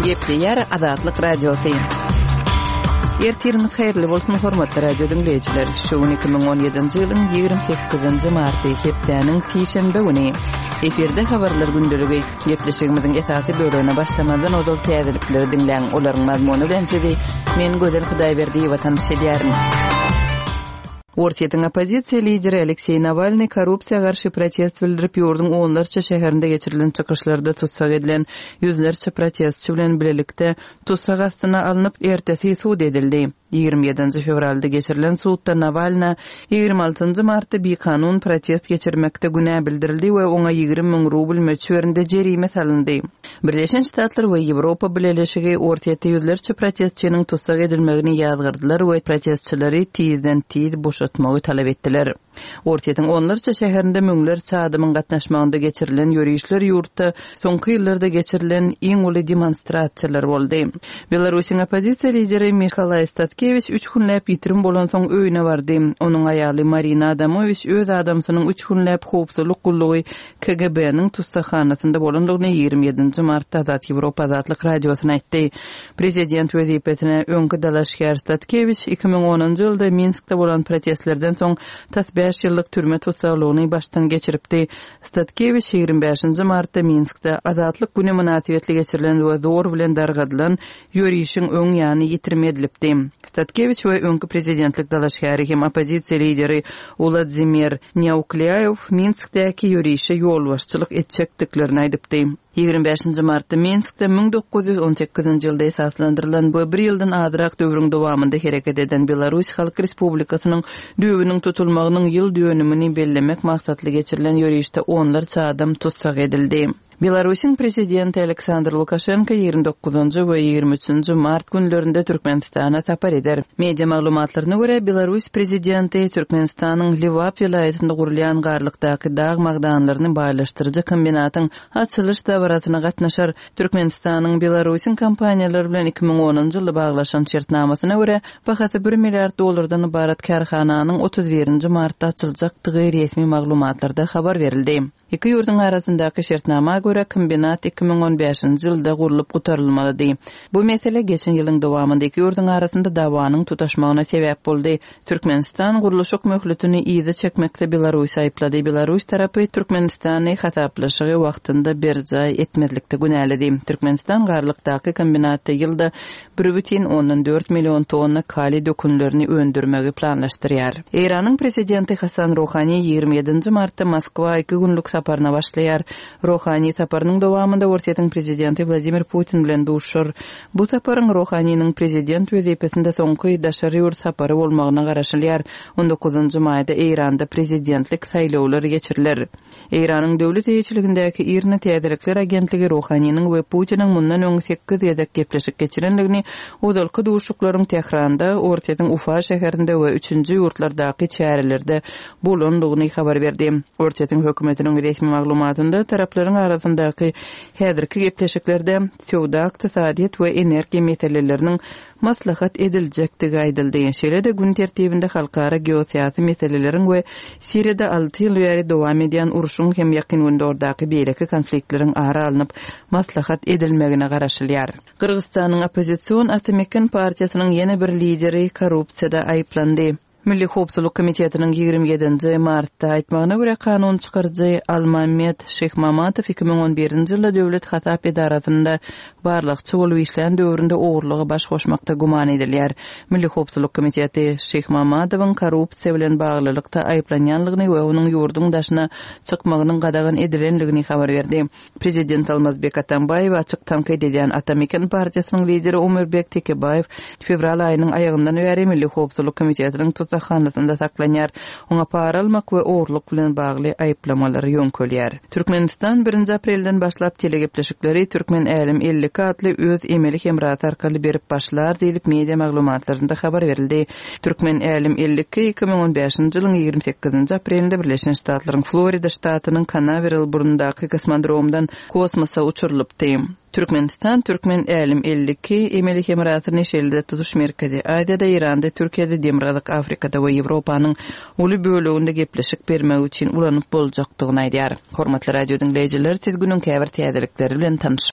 Gepleyer Azatlyk Radiosu. Ertiriniz hayırlı bolsun hormatly radio dinleyijiler. Şu 2017-nji ýylyň 28-nji marty hepdeniň tiýşembe güni. Eferde habarlar gündəligi gepleşigimiziň esasy bölügine başlamadan odol täzelikleri dinleň. Olaryň mazmuny bilen sizi men Gözel Hudaýberdi watandaş edýärim. Ortiýetiň opozisiýa lideri Aleksey Navalny korrupsiýa garşy protest bildirip ýurdun onlarça şäherinde geçirilen çykyşlarda tutsak edilen yüzlerce protestçi bilen bilelikde tutsak astyna alınıp ertesi suud edildi. 27 fevralda geçirilen suudda Navalny 26 martda bir kanun protest geçirmekde günä bildirildi we oňa 20.000 rubl möçberinde jerime salyndy. Birleşen Ştatlar we Ýewropa bileşigi ortiýetde yüzlerce protestçiniň tutsak edilmegini ýazgyrdylar we protestçileri tiz boşatmagy talap etdiler. Ortiýetiň onlarça şäherinde müňlerçe adamyň gatnaşmagynda geçirilen ýörüşler ýurtda soňky ýyllarda geçirilen iň uly demonstrasiýalar boldy. Belarusyň opozisiýa lideri Mikhail Statkevich 3 günläp ýitirim bolan soň öýüne bardy. Onuň aýaly Marina Adamovich öz adamsynyň 3 günläp howpsuzlyk gullugy KGB-niň tutsakhanasynda bolandygyny 27 martda Azat Ýewropa Azatlyk radiosyna aýtdy. Prezident wezipetine öňkü dalaşgar Statkevich 2010-njy ýylda Minskde bolan protestlerden soň 5 ýyllyk türme tutsaklygyny başdan geçiripdi. Statkevich 25 martda Minskde Azatlyk güni münasibetli geçirilen we zor bilen dargadylan ýörüşiň öň ýany ýitirme edilipdi. Statkevich we öňkü prezidentlik dalaşgary hem opozisiýa lideri Vladimir Neukleayev Minskdäki ýörüşe ýolbaşçylyk etjekdiklerini aýdypdy. 25 martda Minskde 1918-nji ýylda esaslandyrylan bu bir ýyldan azyrak döwrüň dowamında hereket eden Belarus Halk Respublikasynyň döwrüniň tutulmagynyň ýyl dönümini bellemek maksatly geçirilen ýörüşde onlarça adam tutsak edildi. Belarusyň prezidenti Aleksandr Lukashenko 29-njy we 23-nji mart günlerinde Türkmenistana sapar eder. Media maglumatlaryna görä Belarus prezidenti Türkmenistanyň Liwap vilayetinde gurulan garlykdaky dağ magdanlaryny baýlaşdyrjy kombinatyň açylyş dawratyna gatnaşar. Türkmenistanyň Belarusyň kompaniýalary bilen 2010-njy ýylda baglaşan şertnamasyna görä bahasy $1 milliard ibarat karhananyň 31-nji martda açyljakdygy resmi maglumatlarda habar berildi. Iki ýurdun arasyndaky şertnama görä kombinat 2015-nji ýylda gurulyp gutarylmaly. Bu mesele geçen ýylyň dowamında iki ýurdun arasynda dawanyň tutaşmagyna sebäp boldy. Türkmenistan guruluş hökümetini ýygy çekmekde Belarus aýplady. Belarus tarapy Türkmenistany hataplaşygy wagtynda berjay etmezlikde günäledi. Türkmenistan garlykdaky kombinatda ýylda 1,4 million tonna kali dökünlerini öndürmegi planlaşdyrýar. Iranyň prezidenti Hasan Rouhani 27 martda Moskwa 2 günlük saparna başlaýar. Rouhani saparynyň dowamında ortiýetiň prezidenti Vladimir Putin bilen duşur. Bu saparyň Rouhanynyň prezident wezipetinde soňky daşary sapary bolmagyna garaşylýar. 19-njy maýda Iranda prezidentlik saýlawlary geçiriler. Iranyň döwlet eýçiligindäki Irna täzelikler agentligi Rouhanynyň we Putiniň mundan öňe 8 ýedek gepleşik geçirenligini odalky duşuklaryň Tehranda, ortiýetiň Ufa şäherinde we 3-nji ýurtlardaky çärelerde bolandygyny habar berdi. Ortiýetiň hökümetiniň resmi maglumatynda taraplaryň arasyndaky häzirki gepleşiklerde sowda, ykdysadyýat we energiýa meseleleriniň maslahat ediljekdigi aýdyldy. Şeýle-de gün tertibinde halkara geosiýasy meseleleriň we Siriýada 6 ýyl bäri dowam edýän uruşyň hem ýakyn günderdaky beýleki konfliktleriň ara alınıp maslahat edilmegine garaşylýar. Kırgızstanyň opozisiýon Atamekin partiýasynyň ýene bir lideri korrupsiýada aýplandy. Milli Howpsuzlyk Komitetiniň 27 martda aýtmagyna görä kanun çykarjy Almamet Şehmamatow 2011-nji ýylda döwlet hatap edarasynda barlykçy bolup işleýän döwründe ogurlygy baş goşmakda guman edilýär. Milli Howpsuzlyk Komiteti Şehmamatowyň korrupsiýa bilen baglylykda aýplanýanlygyny we onuň ýurdun daşyna çykmagynyň gadagan edilenligini habar berdi. Prezident Almazbek Atambayew açyk tanqid edýän Atamekin partiýasynyň lideri Ömerbek Tekebayew fevral aýynyň aýagyňdan bäri Milli Howpsuzlyk Komitetining tutsakhanasynda saklanýar. Oňa para almak we ogurlyk bilen bagly aýplamalary ýönkölýär. Türkmenistan 1 aprelden başlap telegepleşikleri Türkmen Älim 50 adly öz emeli hemrat arkaly berip başlar diýilip media maglumatlarynda habar berildi. Türkmen Älim 50 2015-nji ýylyň 28 aprelinde Birleşen Ştatlaryň Florida ştatynyň Canaveral burundaky kosmodromdan kosmosa uçurylypdy. Türkmenistan Türkmen Älim 52 emeli hemratyny şeýlede tutuş merkezi Aýdada, Iranda, Türkiýede, Demiralyk Afrikada we Ýewropanyň uly böleginde gepleşik bermek üçin ulanyp boljakdygyny aýdýar. Hormatly radio dinleýijiler, siz günüň käbir täzelikleri bilen tanış.